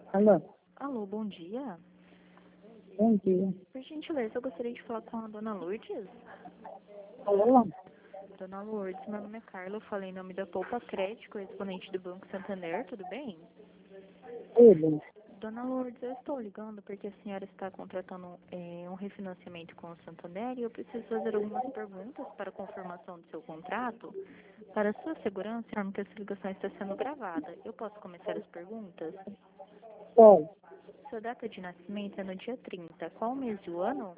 Alô, Alô, bom dia. bom dia. Por gentileza, eu gostaria de falar com a dona Lourdes. Alô, Dona Lourdes, meu nome é Carla, eu falei em nome da Poupa Crédito, correspondente do Banco Santander, tudo bem? tudo? Dona Lourdes, eu estou ligando porque a senhora está contratando um refinanciamento com o Santander e eu preciso fazer algumas perguntas para confirmação do seu contrato. Para sua segurança, informo que essa ligação está sendo gravada. Eu posso começar as perguntas? Pode. Sua data de nascimento é no dia 30. Qual o mês do ano?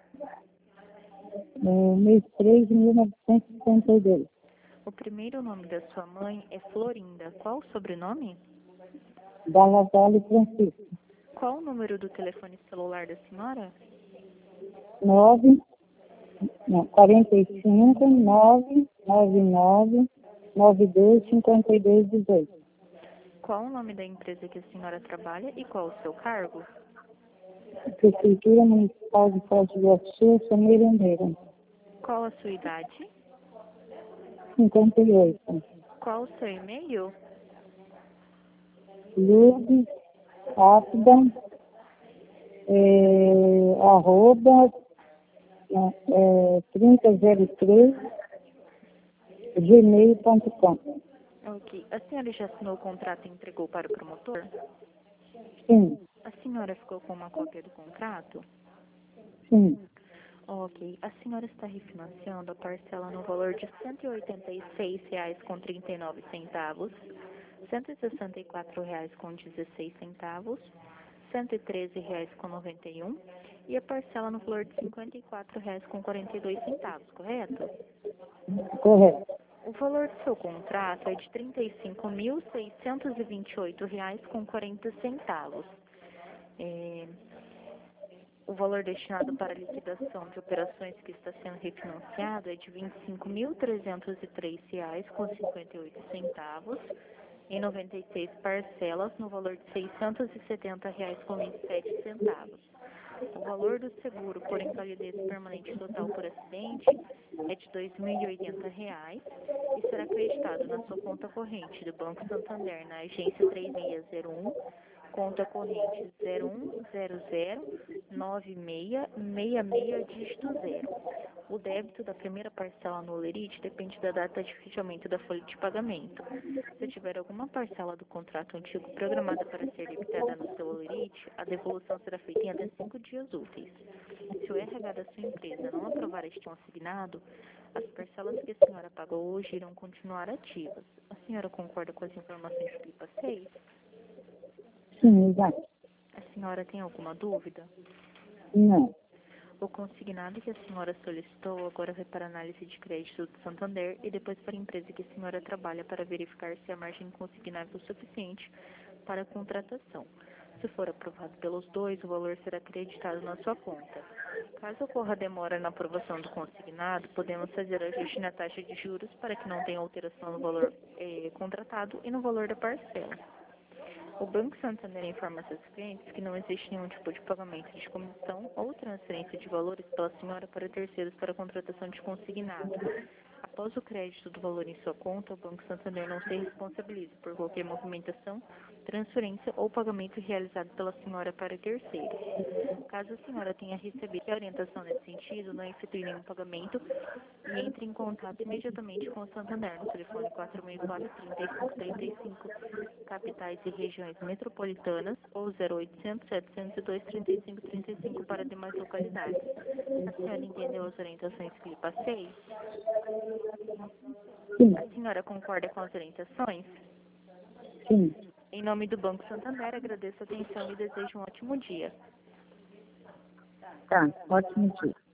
Mês 3 de 1952. O primeiro nome da sua mãe é Florinda. Qual o sobrenome? Dalla Valle Francisco. Qual o número do telefone celular da senhora? 45 999 92 52 18. Qual o nome da empresa que a senhora trabalha e qual o seu cargo? Prefeitura Municipal de Foz do Iguaçu, sou merendeira. Qual a sua idade? 58. Qual o seu e-mail? Lourdes, rápida, arroba, 3003, gmail.com. Ok. A senhora já assinou o contrato e entregou para o promotor? Sim, A senhora ficou com uma cópia do contrato? sim. Ok. A senhora está refinanciando a parcela no valor de R$ 186,39, R$ 164,16, R$ 113,91 e a parcela no valor de R$ 54,42, correto? Correto. O valor do seu contrato é de R$ 35.628,40. O valor destinado para a liquidação de operações que está sendo refinanciado é de R$ 25.303,58 em 96 parcelas no valor de R$ 670,27. O valor do seguro por invalidez permanente total por acidente é de R$ 2.080 e será acreditado na sua conta corrente do Banco Santander na agência 3601, conta corrente 01009666 dígito 0. O débito da primeira parcela no Olerite depende da data de fechamento da folha de pagamento. Se tiver alguma parcela do contrato antigo programada para ser debitada no seu Olerite, a devolução será feita em até 5 dias úteis. Se o RH da sua empresa não aprovar este consignado, as parcelas que a senhora pagou hoje irão continuar ativas. A senhora concorda com as informações que lhe passei? Sim, exato. A senhora tem alguma dúvida? Não. O consignado que a senhora solicitou agora vai para análise de crédito do Santander e depois para a empresa que a senhora trabalha para verificar se a margem consignável é suficiente para a contratação. Se for aprovado pelos dois, o valor será acreditado na sua conta. Caso ocorra demora na aprovação do consignado, podemos fazer ajuste na taxa de juros para que não tenha alteração no valor contratado e no valor da parcela. O Banco Santander informa seus clientes que não existe nenhum tipo de pagamento de comissão ou transferência de valores pela senhora para terceiros para a contratação de consignado. Após o crédito do valor em sua conta, o Banco Santander não se responsabiliza por qualquer movimentação, transferência ou pagamento realizado pela senhora para terceiros. Caso a senhora tenha recebido orientação nesse sentido, não efetue nenhum pagamento e entre em contato imediatamente com o Santander no telefone 4004-3535, capitais e regiões metropolitanas, ou 0800-702-3535 para demais localidades. A senhora entendeu as orientações que lhe passei? Sim, A senhora concorda com as orientações? sim. Em nome do Banco Santander, agradeço a atenção e desejo um ótimo dia. Tá, ótimo dia.